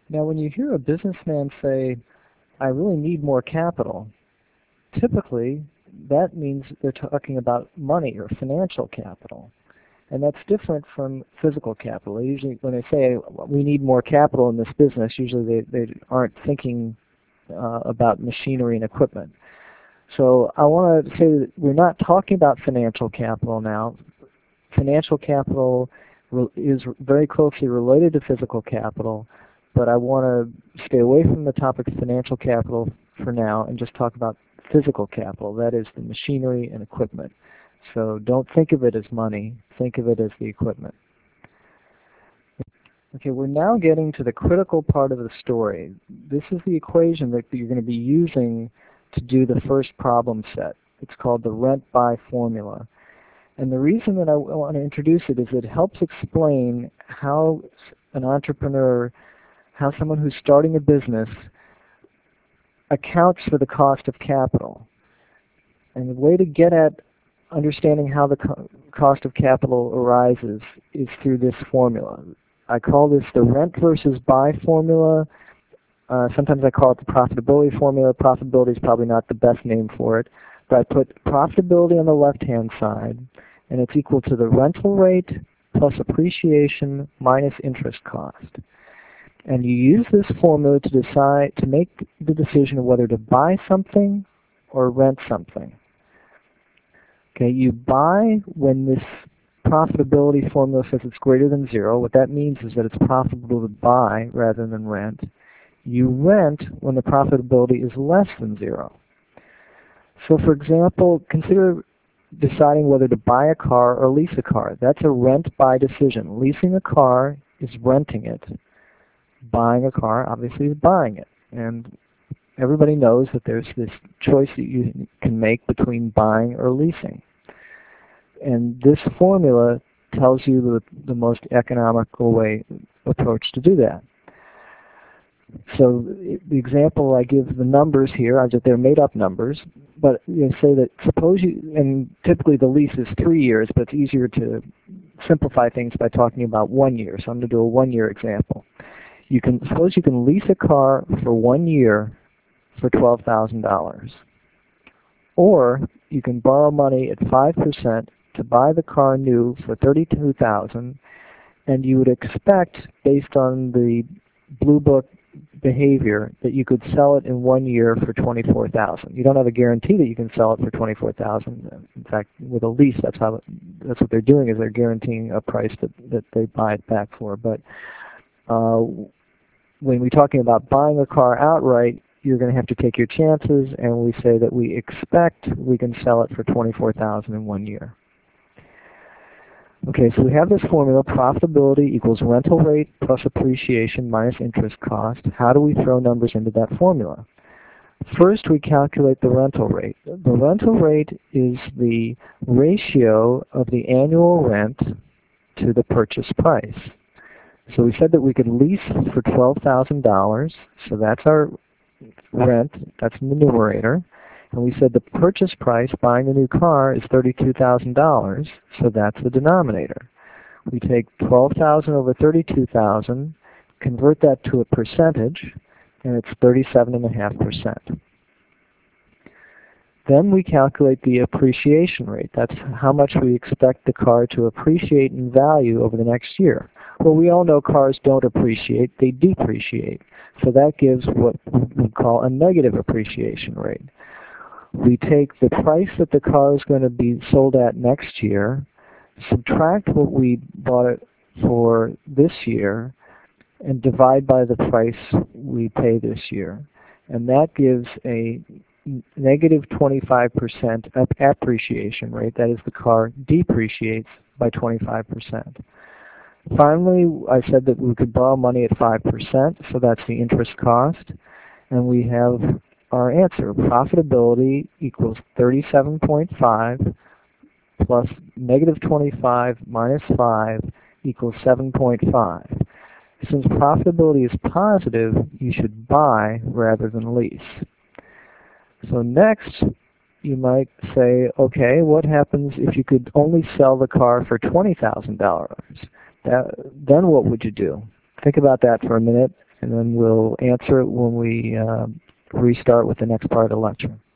Now, when you hear a businessman say, I really need more capital, typically that means they're talking about money or financial capital. And that's different from physical capital. Usually when they say we need more capital in this business, usually they aren't thinking about machinery and equipment. So I want to say that we're not talking about financial capital now. Financial capital is very closely related to physical capital, but I want to stay away from the topic of financial capital for now and just talk about physical capital, that is the machinery and equipment. So don't think of it as money, think of it as the equipment. Okay, we're now getting to the critical part of the story. This is the equation that you're going to be using to do the first problem set. It's called the rent-buy formula. And the reason that I want to introduce it is it helps explain how an entrepreneur, how someone who's starting a business accounts for the cost of capital. And the way to get at understanding how the cost of capital arises is through this formula. I call this the rent versus buy formula. Sometimes I call it the profitability formula. Profitability is probably not the best name for it. But I put profitability on the left-hand side, and it's equal to the rental rate plus appreciation minus interest cost. And you use this formula to decide, to make the decision of whether to buy something or rent something. Okay, you buy when this profitability formula says it's greater than 0. What that means is that it's profitable to buy rather than rent. You rent when the profitability is less than 0. So for example, consider deciding whether to buy a car or lease a car. That's a rent-buy decision. Leasing a car is renting it. Buying a car, obviously, is buying it. And everybody knows that there's this choice that you can make between buying or leasing. And this formula tells you the most economical approach to do that. So the example I give the numbers here, they're made-up numbers, but you say that suppose you, and typically the lease is 3 years, but it's easier to simplify things by talking about 1 year. So I'm going to do a 1-year example. Suppose you can lease a car for 1 year for $12,000. Or you can borrow money at 5% to buy the car new for $32,000, and you would expect, based on the Blue Book behavior, that you could sell it in 1 year for $24,000. You don't have a guarantee that you can sell it for $24,000. In fact, with a lease, that's what they're doing, is they're guaranteeing a price that they buy it back for. But when we're talking about buying a car outright, you're going to have to take your chances, and we say that we expect we can sell it for $24,000 in 1 year. Okay, so we have this formula, profitability equals rental rate plus appreciation minus interest cost. How do we throw numbers into that formula? First, we calculate the rental rate. The rental rate is the ratio of the annual rent to the purchase price. So we said that we could lease for $12,000, so that's our rent, that's the numerator. And we said the purchase price, buying a new car, is $32,000, so that's the denominator. We take $12,000 over $32,000, convert that to a percentage, and it's 37.5%. Then we calculate the appreciation rate. That's how much we expect the car to appreciate in value over the next year. Well, we all know cars don't appreciate, they depreciate. So that gives what we call a negative appreciation rate. We take the price that the car is going to be sold at next year, subtract what we bought it for this year, and divide by the price we pay this year. And that gives a negative 25% appreciation rate. That is, the car depreciates by 25%. Finally, I said that we could borrow money at 5%, so that's the interest cost. And we have our answer. Profitability equals 37.5 plus negative 25 minus 5 equals 7.5. Since profitability is positive, you should buy rather than lease. So next, you might say, okay, what happens if you could only sell the car for $20,000? Then what would you do? Think about that for a minute, and then we'll answer it when we restart with the next part of the lecture.